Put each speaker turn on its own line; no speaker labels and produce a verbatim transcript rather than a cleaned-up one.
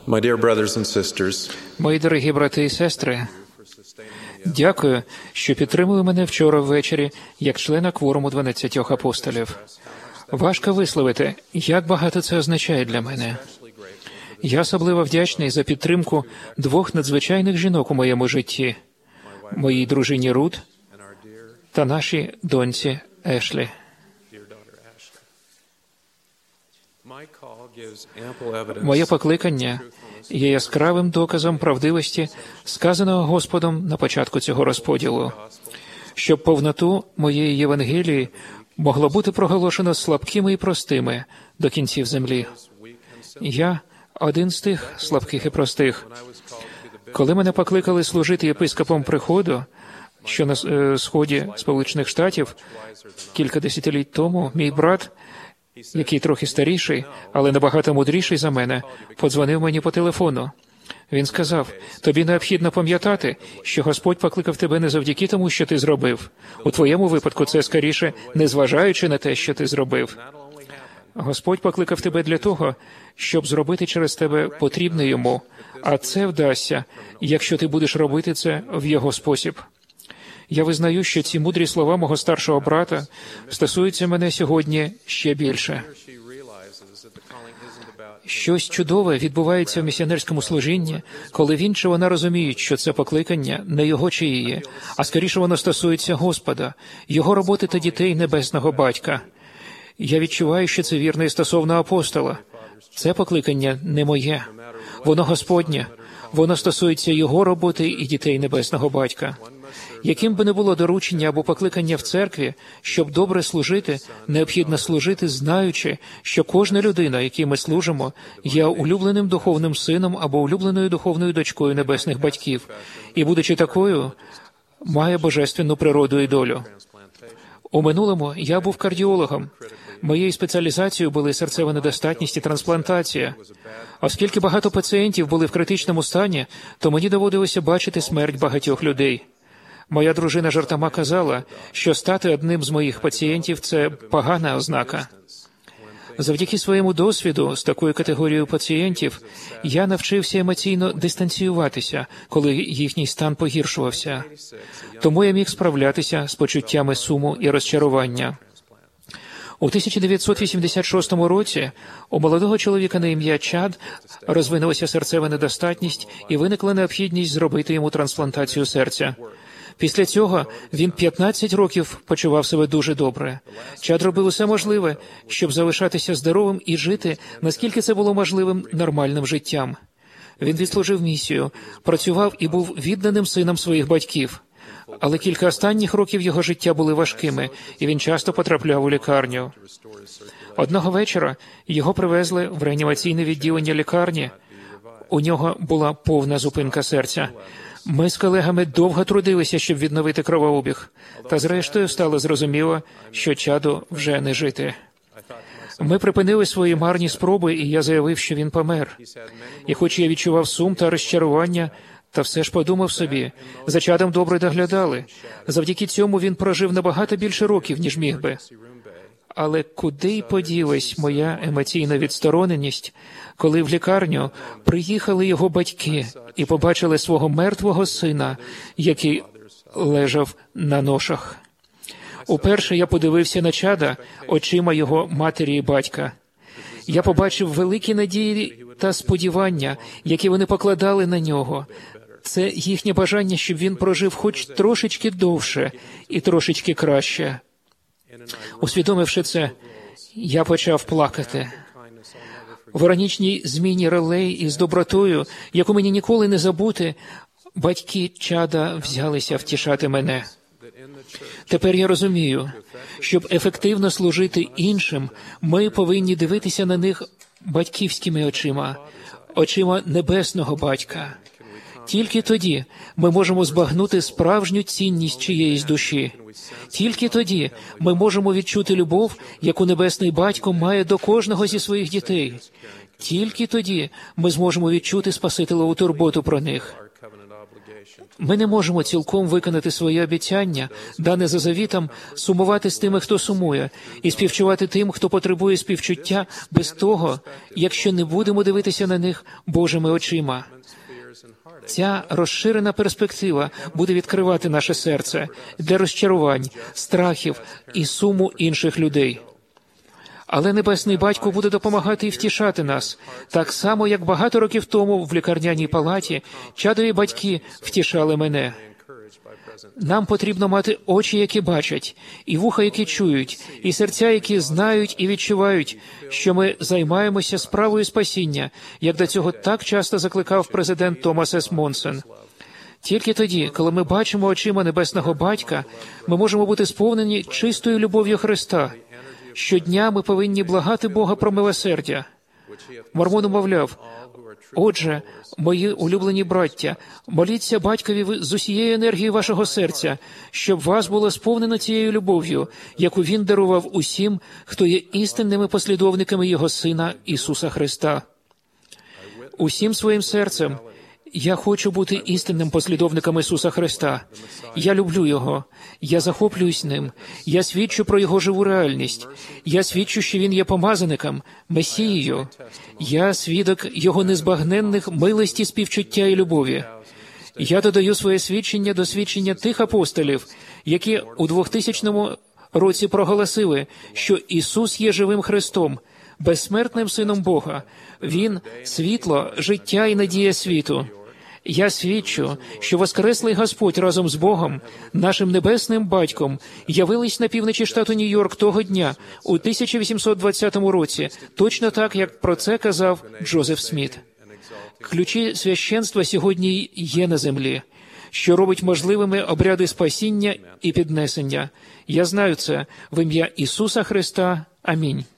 My dear brothers and sisters,
Мої дорогі брати і сестри, дякую, що підтримали мене вчора ввечері як члена кворуму дванадцятьох апостолів. Важко висловити, як багато це означає для мене. Я особливо вдячний за підтримку двох надзвичайних жінок у моєму житті – моїй дружині Рут та нашій доньці Ешлі. Моє покликання є яскравим доказом правдивості, сказаного Господом на початку цього розподілу, щоб повноту моєї Євангелії могло бути проголошено слабкими і простими до кінців землі. Я один з тих слабких і простих. Коли мене покликали служити єпископом приходу, що на е, сході Сполучених Штатів, кілька десятиліть тому, мій брат, який трохи старіший, але набагато мудріший за мене, подзвонив мені по телефону. Він сказав, тобі необхідно пам'ятати, що Господь покликав тебе не завдяки тому, що ти зробив. У твоєму випадку це скоріше, незважаючи на те, що ти зробив. Господь покликав тебе для того, щоб зробити через тебе потрібне йому, а це вдасться, якщо ти будеш робити це в його спосіб. Я визнаю, що ці мудрі слова мого старшого брата стосуються мене сьогодні ще більше. Щось чудове відбувається в місіонерському служінні, коли він чи вона розуміють, що це покликання не його чи її, а скоріше воно стосується Господа, його роботи та дітей Небесного Батька. Я відчуваю, що це вірно і стосовно апостола. Це покликання не моє. Воно Господнє. Воно стосується його роботи і дітей Небесного Батька. Яким би не було доручення або покликання в церкві, щоб добре служити, необхідно служити, знаючи, що кожна людина, якій ми служимо, є улюбленим духовним сином або улюбленою духовною дочкою небесних батьків, і, будучи такою, має божественну природу і долю. У минулому я був кардіологом. Моєю спеціалізацією були серцева недостатність і трансплантація. Оскільки багато пацієнтів були в критичному стані, то мені доводилося бачити смерть багатьох людей. Моя дружина жартома казала, що стати одним з моїх пацієнтів – це погана ознака. Завдяки своєму досвіду з такою категорією пацієнтів я навчився емоційно дистанціюватися, коли їхній стан погіршувався. Тому я міг справлятися з почуттями суму і розчарування. У тисяча дев'ятсот вісімдесят шостому році у молодого чоловіка на ім'я Чад розвинулася серцева недостатність і виникла необхідність зробити йому трансплантацію серця. Після цього він п'ятнадцять років почував себе дуже добре. Чад робив усе можливе, щоб залишатися здоровим і жити, наскільки це було можливим, нормальним життям. Він відслужив місію, працював і був відданим сином своїх батьків. Але кілька останніх років його життя були важкими, і він часто потрапляв у лікарню. Одного вечора його привезли в реанімаційне відділення лікарні. У нього була повна зупинка серця. Ми з колегами довго трудилися, щоб відновити кровообіг. Та зрештою стало зрозуміло, що Чаду вже не жити. Ми припинили свої марні спроби, і я заявив, що він помер. І хоч я відчував сум та розчарування, та все ж подумав собі, за Чадом добре доглядали. Завдяки цьому він прожив набагато більше років, ніж міг би. Але куди й поділась моя емоційна відстороненість, коли в лікарню приїхали його батьки і побачили свого мертвого сина, який лежав на ношах. Уперше я подивився на Чада очима його матері і батька. Я побачив великі надії та сподівання, які вони покладали на нього. Це їхнє бажання, щоб він прожив хоч трошечки довше і трошечки краще. Усвідомивши це, я почав плакати. В іронічній зміні ролей із добротою, яку мені ніколи не забути, батьки Чада взялися втішати мене. Тепер я розумію, щоб ефективно служити іншим, ми повинні дивитися на них батьківськими очима, очима Небесного Батька. Тільки тоді ми можемо збагнути справжню цінність чиєїсь душі. Тільки тоді ми можемо відчути любов, яку Небесний Батько має до кожного зі своїх дітей. Тільки тоді ми зможемо відчути Спасителеву турботу про них. Ми не можемо цілком виконати своє обіцяння, дане за завітом, сумувати з тими, хто сумує, і співчувати тим, хто потребує співчуття, без того, якщо не будемо дивитися на них Божими очима. Ця розширена перспектива буде відкривати наше серце для розчарувань, страхів і суму інших людей. Але Небесний Батько буде допомагати і втішати нас, так само, як багато років тому в лікарняній палаті чадові батьки втішали мене. Нам потрібно мати очі, які бачать, і вуха, які чують, і серця, які знають і відчувають, що ми займаємося справою спасіння, як до цього так часто закликав президент Томас С. Монсон. Тільки тоді, коли ми бачимо очима Небесного Батька, ми можемо бути сповнені чистою любов'ю Христа. Щодня ми повинні благати Бога про милосердя. Мормон мовляв: «Отже, мої улюблені браття, моліться Батькові з усієї енергії вашого серця, щоб вас було сповнено цією любов'ю, яку Він дарував усім, хто є істинними послідовниками Його Сина Ісуса Христа». Усім своїм серцем я хочу бути істинним послідовником Ісуса Христа. Я люблю Його. Я захоплююсь Ним. Я свідчу про Його живу реальність. Я свідчу, що Він є помазаником, Месією. Я свідок Його незбагненних милості, співчуття і любові. Я додаю своє свідчення до свідчення тих апостолів, які у двохтисячному році проголосили, що Ісус є живим Христом, безсмертним Сином Бога. Він – світло, життя і надія світу. Я свідчу, що воскреслий Господь разом з Богом, нашим Небесним Батьком, явились на півночі штату Нью-Йорк того дня, у тисяча вісімсот двадцятому році, точно так, як про це казав Джозеф Сміт. Ключі священства сьогодні є на землі, що робить можливими обряди спасіння і піднесення. Я знаю це в ім'я Ісуса Христа. Амінь.